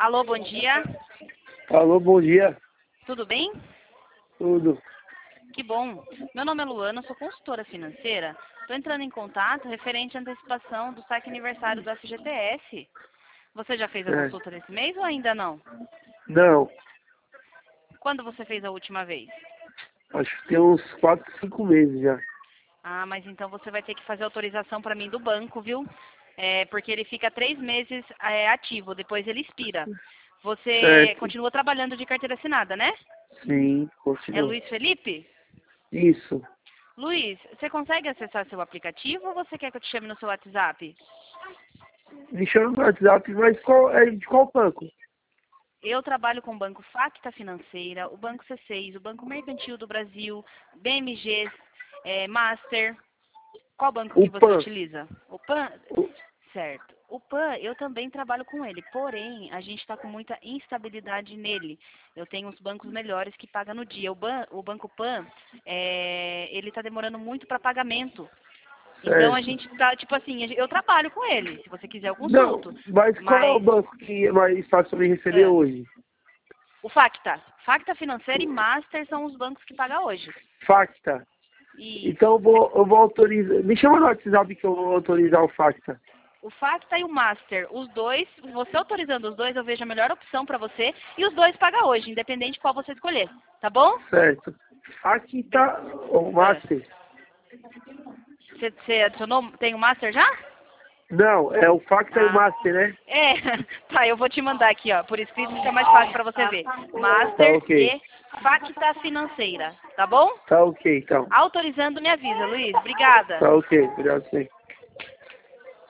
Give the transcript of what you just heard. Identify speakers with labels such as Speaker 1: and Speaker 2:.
Speaker 1: Alô, bom dia.
Speaker 2: Alô, bom dia.
Speaker 1: Tudo bem?
Speaker 2: Tudo.
Speaker 1: Que bom. Meu nome é Luana, sou consultora financeira. Estou entrando em contato referente à antecipação do saque aniversário do FGTS. Você já fez a
Speaker 2: É.
Speaker 1: consulta nesse mês ou ainda não?
Speaker 2: Não,
Speaker 1: Quando você fez a última vez?
Speaker 2: acho que tem uns 4, 5 meses já.
Speaker 1: Ah, mas então você vai ter que fazer autorização para mim do banco, viu? Porque ele fica 3 meses ativo, depois ele expira. Você
Speaker 2: Certo.
Speaker 1: continua trabalhando de carteira assinada, né?
Speaker 2: Sim,
Speaker 1: É
Speaker 2: continua.
Speaker 1: Luiz Felipe?
Speaker 2: Isso.
Speaker 1: Luiz, você consegue acessar seu aplicativo ou você quer que eu te chame no seu WhatsApp?
Speaker 2: Me chama no WhatsApp, mas de qual banco?
Speaker 1: Eu trabalho com o Banco Facta Financeira, o Banco C6, o Banco Mercantil do Brasil, BMG, Master. Qual banco
Speaker 2: O
Speaker 1: que você
Speaker 2: PAN.
Speaker 1: utiliza? O PAN?
Speaker 2: O-
Speaker 1: Certo. O PAN, eu também trabalho com ele, porém, a gente está com muita instabilidade nele. Eu tenho uns bancos melhores que pagam no dia. O Banco PAN, ele está demorando muito para pagamento. Então, a
Speaker 2: Certo.
Speaker 1: gente tá, tipo assim, eu trabalho com ele. Se você quiser, eu
Speaker 2: Não,
Speaker 1: consulto.
Speaker 2: mas qual é o
Speaker 1: Mas,
Speaker 2: banco que é mais fácil me receber
Speaker 1: é,
Speaker 2: hoje?
Speaker 1: o Facta. Facta Financeira e Master são os bancos que pagam hoje.
Speaker 2: Facta. Então
Speaker 1: Isso.
Speaker 2: eu vou autorizar. Me chama no WhatsApp que eu vou autorizar o Facta.
Speaker 1: O Facta e o Master, os dois, você autorizando os dois, eu vejo a melhor opção para você. E os dois pagam hoje, independente de qual você escolher. Tá bom?
Speaker 2: Certo. Facta ou
Speaker 1: É.
Speaker 2: Master?
Speaker 1: Você adicionou? Tem o Master já?
Speaker 2: Não, é o Facta e o
Speaker 1: Ah.
Speaker 2: Master, né?
Speaker 1: É. Tá, eu vou te mandar aqui, ó. Por escrito fica mais fácil para você ver.
Speaker 2: Tá
Speaker 1: Master
Speaker 2: ok.
Speaker 1: e Facta Financeira. Tá bom?
Speaker 2: Tá ok, então.
Speaker 1: Autorizando, me avisa, Luiz. Obrigada.
Speaker 2: Tá ok. Obrigado, sim.